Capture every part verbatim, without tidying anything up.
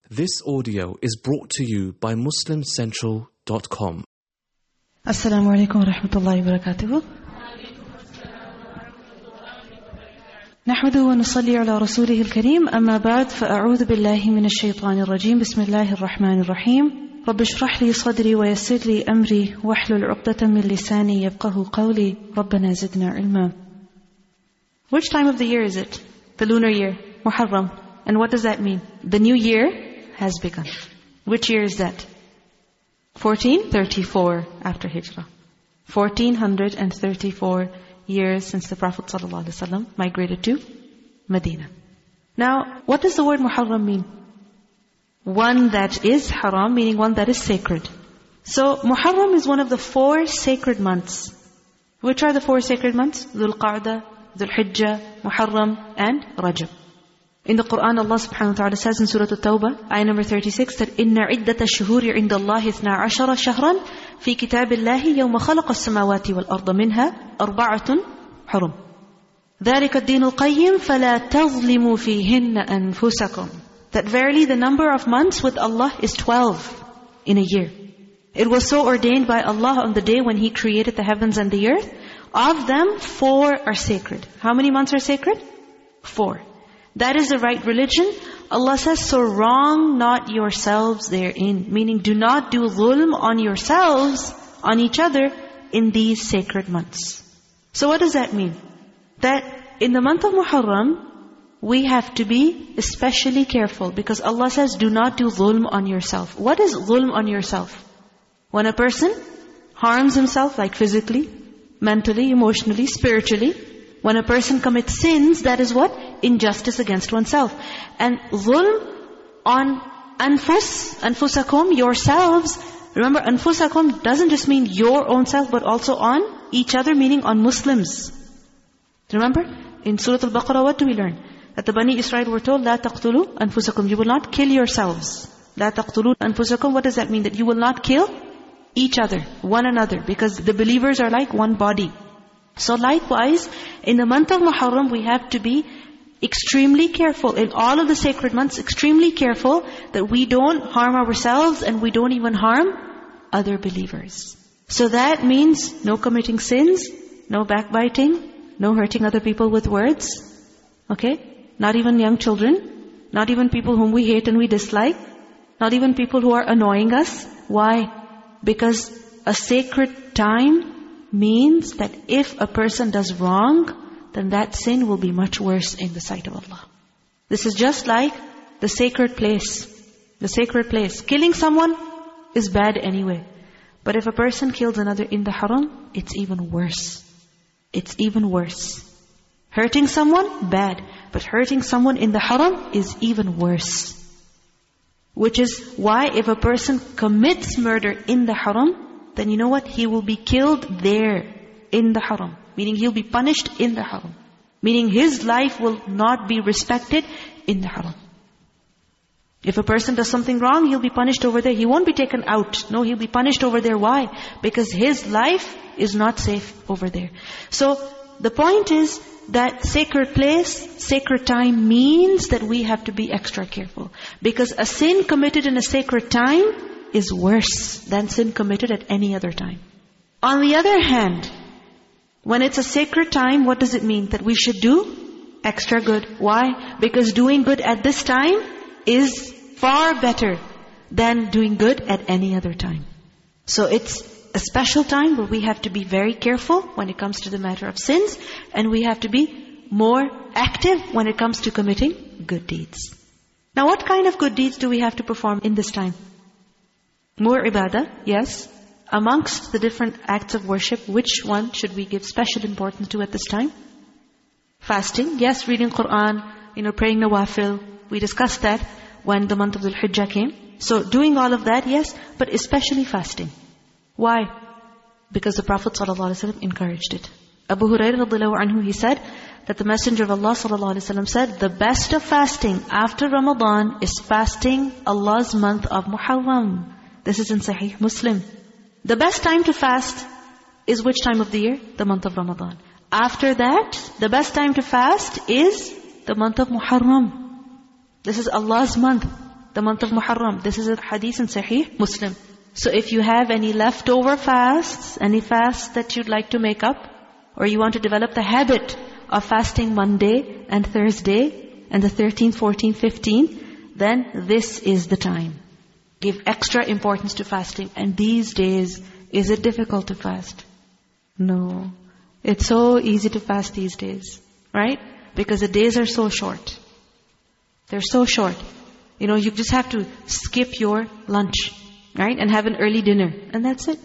This audio is brought to you by Muslim Central dot com. Assalamu alaikum wa rahmatullahi wa barakatuh. نحمده ونصلي على رسوله الكريم أما بعد فأعوذ بالله من الشيطان الرجيم بسم الله الرحمن الرحيم رب اشرح لي صدري ويسر لي أمري واحلل عقدة من لساني يفقه قولي ربنا زدنا علما. Which time of the year is it? The lunar year, Muharram. And what does that mean? The new year has begun. Which year is that? fourteen thirty-four after Hijrah. fourteen thirty-four years since the Prophet ﷺ migrated to Medina. Now, what does the word Muharram mean? One that is haram, meaning one that is sacred. So, Muharram is one of the four sacred months. Which are the four sacred months? Dhul Qa'dah, Dhul Hijjah, Muharram, and Rajab. In the Quran, Allah subhanahu wa ta'ala says in Surah At-Tawbah, ayah number thirty-six, that إِنَّ عِدَّةَ الشُّهُورِ عِنْدَ اللَّهِ اثْنَا عَشَرَ شَهْرًا فِي كِتَابِ اللَّهِ يَوْمَ خَلَقَ السَّمَاوَاتِ وَالْأَرْضَ مِنْهَا أَرْبَعَةٌ حُرُمٌ ذَلِكَ الدِّينُ الْقَيِّمُ فَلَا تَظْلِمُوا فِيهِنَّ أَنفُسَكُمْ. That verily the number of months with Allah is twelve in a year. It was so ordained by Allah on the day when He created the heavens and the earth. Of them, four are sacred. How many months are sacred? Four. That is the right religion. Allah says, so wrong not yourselves therein. Meaning, do not do dhulm on yourselves, on each other, in these sacred months. So what does that mean? That in the month of Muharram, we have to be especially careful. Because Allah says, do not do dhulm on yourself. What is dhulm on yourself? When a person harms himself, like physically, mentally, emotionally, spiritually. When a person commits sins, that is what? Injustice against oneself. And dhulm on anfus, anfusakum, yourselves. Remember, anfusakum doesn't just mean your own self, but also on each other, meaning on Muslims. Remember, in Surah Al-Baqarah, what do we learn? That the Bani Israel were told, لَا تَقْتُلُوا أَنفُسَكُمْ. You will not kill yourselves. لَا تَقْتُلُوا أَنفُسَكُمْ. What does that mean? That you will not kill each other, one another. Because the believers are like one body. So likewise, in the month of Muharram, we have to be extremely careful. In all of the sacred months, extremely careful that we don't harm ourselves and we don't even harm other believers. So that means no committing sins, no backbiting, no hurting other people with words. Okay? Not even young children, not even people whom we hate and we dislike, not even people who are annoying us. Why? Because a sacred time means that if a person does wrong, then that sin will be much worse in the sight of Allah. This is just like the sacred place. The sacred place. Killing someone is bad anyway. But if a person kills another in the haram, it's even worse. It's even worse. Hurting someone, bad. But hurting someone in the haram is even worse. Which is why if a person commits murder in the haram, then you know what? He will be killed there, in the haram. Meaning he'll be punished in the haram. Meaning his life will not be respected in the haram. If a person does something wrong, he'll be punished over there. He won't be taken out. No, he'll be punished over there. Why? Because his life is not safe over there. So, the point is that sacred place, sacred time means that we have to be extra careful. Because a sin committed in a sacred time is worse than sin committed at any other time. On the other hand, when it's a sacred time, what does it mean? That we should do extra good. Why? Because doing good at this time is far better than doing good at any other time. So it's a special time where we have to be very careful when it comes to the matter of sins, and we have to be more active when it comes to committing good deeds. Now what kind of good deeds do we have to perform in this time? More ibadah, yes. Amongst the different acts of worship, which one should we give special importance to at this time? Fasting, yes. Reading Qur'an, you know, praying nawafil. We discussed that when the month of Dhul Hijjah came. So doing all of that, yes, but especially fasting. Why? Because the Prophet ﷺ encouraged it. Abu Hurairah radhiyallahu anhu, he said that the Messenger of Allah ﷺ said, the best of fasting after Ramadan is fasting Allah's month of Muharram. This is in Sahih Muslim. The best time to fast is which time of the year? The month of Ramadan. After that, the best time to fast is the month of Muharram. This is Allah's month. the month of Muharram. This is a hadith in Sahih Muslim. So if you have any leftover fasts, any fasts that you'd like to make up, or you want to develop the habit of fasting Monday and Thursday, and the thirteenth, fourteenth, fifteenth, then this is the time. Give extra importance to fasting. And these days, is it difficult to fast? No. It's so easy to fast these days, right? Because the days are so short. They're so short. You know, you just have to skip your lunch, right? And have an early dinner. And that's it.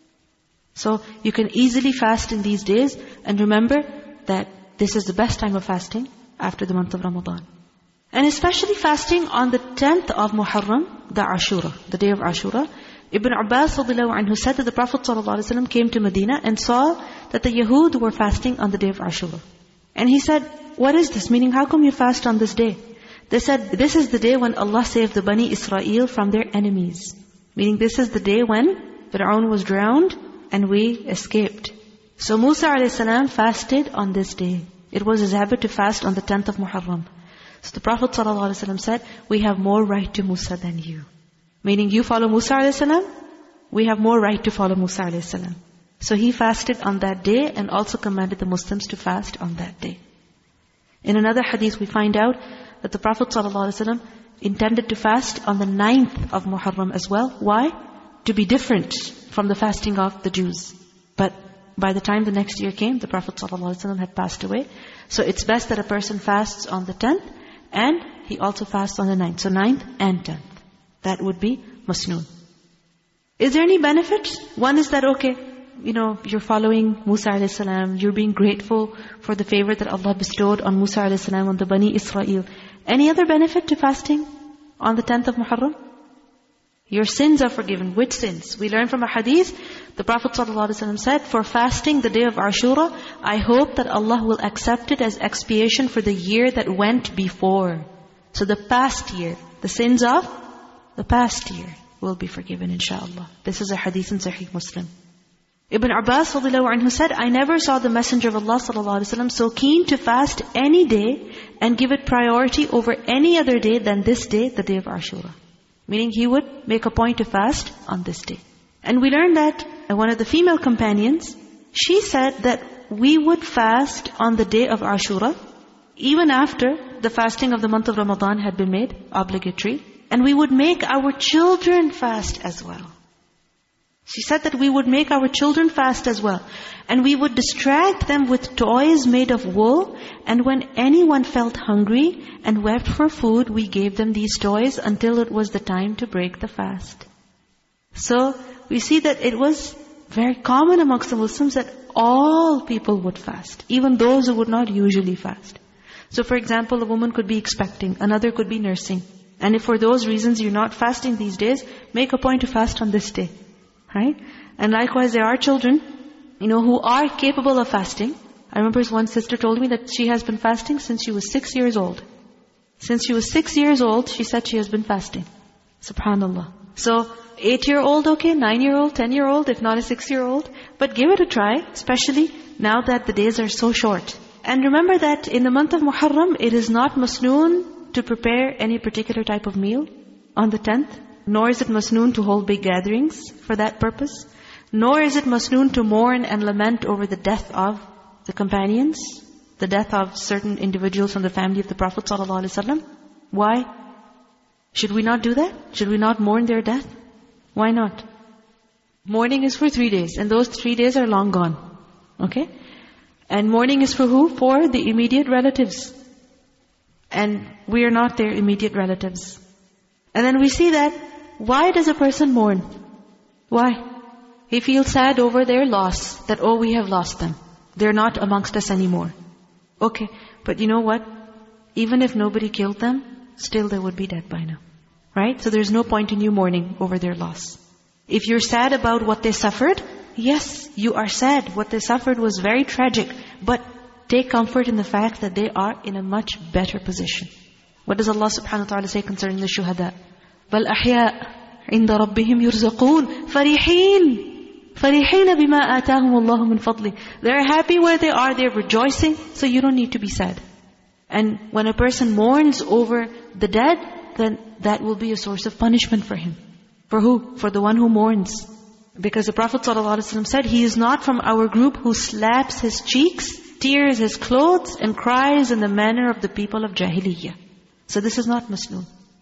So you can easily fast in these days. And remember that this is the best time of fasting after the month of Ramadan. And especially fasting on the tenth of Muharram, the Ashura, the day of Ashura. Ibn Abbas radhiyallahu anhu said that the Prophet ﷺ came to Medina and saw that the Yahud were fasting on the day of Ashura. And he said, what is this? Meaning, how come you fast on this day? They said, this is the day when Allah saved the Bani Israel from their enemies. Meaning, this is the day when Fir'aun was drowned and we escaped. So Musa alayhi salam fasted on this day. It was his habit to fast on the tenth of Muharram. So the Prophet ﷺ said, we have more right to Musa than you. Meaning, you follow Musa alayhi salam, we have more right to follow Musa alayhi salam. So he fasted on that day and also commanded the Muslims to fast on that day. In another hadith we find out that the Prophet ﷺ intended to fast on the ninth of Muharram as well. Why? To be different from the fasting of the Jews. But by the time the next year came, the Prophet ﷺ had passed away. So it's best that a person fasts on the tenth and he also fasts on the ninth. So ninth and tenth. That would be masnoon. Is there any benefit? One is that, okay, you know, you're following Musa alayhi salam, you're being grateful for the favor that Allah bestowed on Musa alayhi salam, on the Bani Israel. Any other benefit to fasting on the tenth of Muharram? Your sins are forgiven. Which sins? We learn from a hadith, the Prophet ﷺ said, for fasting the day of Ashura, I hope that Allah will accept it as expiation for the year that went before. So the past year, the sins of the past year will be forgiven, inshaAllah. This is a hadith in Sahih Muslim. Ibn Abbas radhiyallahu anhu said, I never saw the Messenger of Allah sallallahu alaihi wasallam so keen to fast any day and give it priority over any other day than this day, the day of Ashura. Meaning he would make a point to fast on this day. And we learned that one of the female companions, she said that we would fast on the day of Ashura, even after the fasting of the month of Ramadan had been made obligatory. And we would make our children fast as well. She said that we would make our children fast as well. And we would distract them with toys made of wool. And when anyone felt hungry and wept for food, we gave them these toys until it was the time to break the fast. So we see that it was very common amongst the Muslims that all people would fast, even those who would not usually fast. So for example, a woman could be expecting, another could be nursing. And if for those reasons you're not fasting these days, make a point to fast on this day. Right? And likewise, there are children, you know, who are capable of fasting. I remember one sister told me that she has been fasting since she was six years old. Since she was six years old, she said she has been fasting. Subhanallah. So, eight-year-old, okay, nine-year-old, ten-year-old, if not a six-year-old. But give it a try, especially now that the days are so short. And remember that in the month of Muharram, it is not masnoon to prepare any particular type of meal on the tenth. Nor is it masnoon to hold big gatherings for that purpose. Nor is it masnoon to mourn and lament over the death of the companions, the death of certain individuals from the family of the Prophet ﷺ. Why? Should we not do that? Should we not mourn their death? Why not? Mourning is for three days, and those three days are long gone. Okay? And mourning is for who? For the immediate relatives. And we are not their immediate relatives. And then we see that, why does a person mourn? Why? He feels sad over their loss, that oh, we have lost them. They're not amongst us anymore. Okay, but you know what? Even if nobody killed them, still they would be dead by now. Right? So there's no point in you mourning over their loss. If you're sad about what they suffered, yes, you are sad. What they suffered was very tragic. But take comfort in the fact that they are in a much better position. What does Allah subhanahu wa ta'ala say concerning the shuhada? بَلْ أَحْيَاء عِنْدَ رَبِّهِمْ يُرْزَقُونَ فَرِحِينَ فَرِحِينَ بِمَا آتَاهُمُ اللَّهُ مِنْ فَضْلِهِ. They're happy where they are, they're rejoicing, so you don't need to be sad. And when a person mourns over the dead, then that will be a source of punishment for him. For who? For the one who mourns. Because the Prophet ﷺ said, he is not from our group who slaps his cheeks, tears his clothes, and cries in the manner of the people of Jahiliyyah. So this is not Masnoon.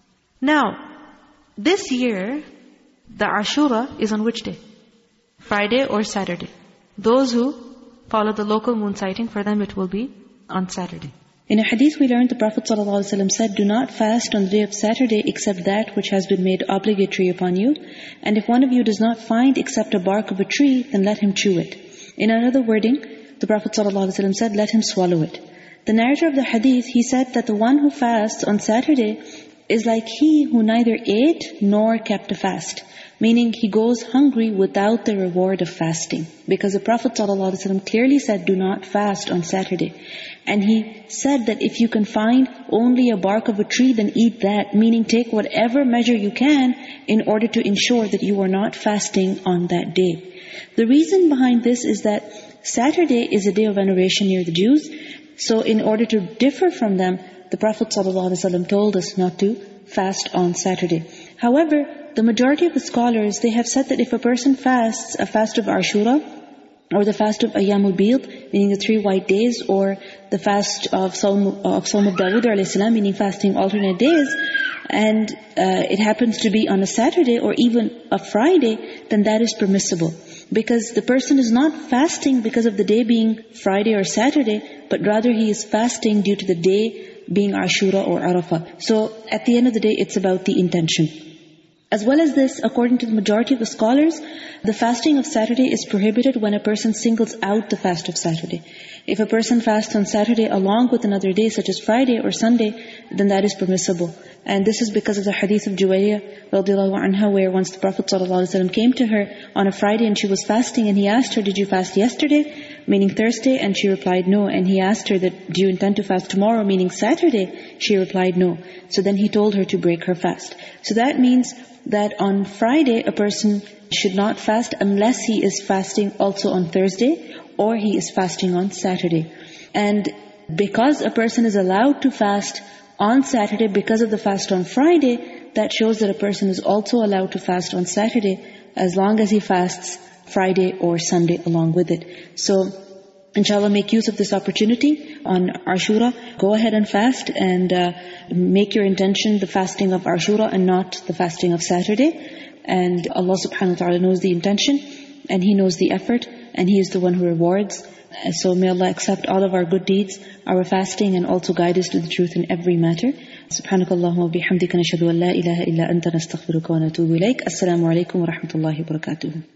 Now, this year, the Ashura is on which day? Friday or Saturday. Those who follow the local moon sighting, for them it will be on Saturday. In a hadith we learned the Prophet ﷺ said, do not fast on the day of Saturday except that which has been made obligatory upon you. And if one of you does not find except a bark of a tree, then let him chew it. In another wording, the Prophet ﷺ said, let him swallow it. The narrator of the hadith, he said that the one who fasts on Saturday is like he who neither ate nor kept a fast. Meaning he goes hungry without the reward of fasting. Because the Prophet ﷺ clearly said, do not fast on Saturday. And he said that if you can find only a bark of a tree, then eat that. Meaning take whatever measure you can in order to ensure that you are not fasting on that day. The reason behind this is that Saturday is a day of veneration near the Jews. So in order to differ from them, the Prophet ﷺ told us not to fast on Saturday. However, the majority of the scholars, they have said that if a person fasts a fast of Ashura, or the fast of Ayyamul Bid, meaning the three white days, or the fast of Sawm of, Sawm of Dawood alayhi salam, meaning fasting alternate days, and uh, it happens to be on a Saturday or even a Friday, then that is permissible. Because the person is not fasting because of the day being Friday or Saturday, but rather he is fasting due to the day being Ashura or Arafah. So at the end of the day, it's about the intention. As well as this, according to the majority of the scholars, the fasting of Saturday is prohibited when a person singles out the fast of Saturday. If a person fasts on Saturday along with another day, such as Friday or Sunday, then that is permissible. And this is because of the hadith of Juwayriyah radiallahu anha, where once the Prophet ﷺ came to her on a Friday and she was fasting, and he asked her, did you fast yesterday? Meaning Thursday? And she replied, no. And he asked her that, do you intend to fast tomorrow? Meaning Saturday? She replied, no. So then he told her to break her fast. So that means that on Friday, a person should not fast unless he is fasting also on Thursday, or he is fasting on Saturday. And because a person is allowed to fast on Saturday because of the fast on Friday, that shows that a person is also allowed to fast on Saturday as long as he fasts Friday or Sunday along with it. So, inshallah, make use of this opportunity on Ashura. Go ahead and fast, and uh, make your intention the fasting of Ashura and not the fasting of Saturday. And Allah subhanahu wa ta'ala knows the intention, and He knows the effort, and He is the one who rewards. So may Allah accept all of our good deeds, our fasting, and also guide us to the truth in every matter. Subhanakallahumma wa bihamdika nashhadu an la ilaha illa anta nastaghfiruka wa natubu ilayk. Assalamu alaikum wa rahmatullahi wa barakatuh.